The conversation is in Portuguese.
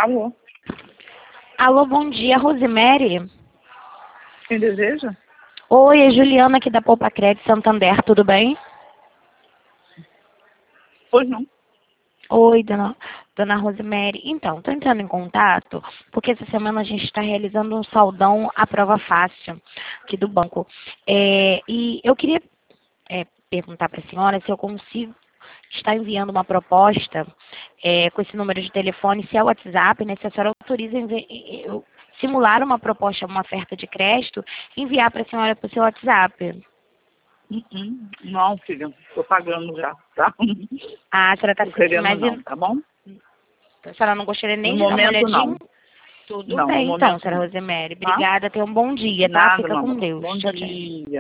Alô? Alô, bom dia, Rosemary. Quem deseja? Oi, é Juliana aqui da Poupa Crédito Santander, tudo bem? Pois não. Oi, dona Rosemary. Então, estou entrando em contato porque essa semana a gente está realizando um saldão à prova fácil aqui do banco. E eu queria perguntar para a senhora se eu consigo estar enviando uma proposta com esse número de telefone, se é o WhatsApp, né? Se a senhora autoriza eu simular uma proposta, uma oferta de crédito, e enviar para a senhora para o seu WhatsApp. Não, filha. Estou pagando já, tá? Ah, a senhora está Tô querendo mas não, tá bom? a senhora não gostaria nem No de dar uma momento, olhadinha? não. Tudo Não, no bem, então, momento, senhora não. Rosemary. Tá? Obrigada, tenha um bom dia, tá? Nada, Fica com mamãe. Deus. Bom Tchau, tchau. dia.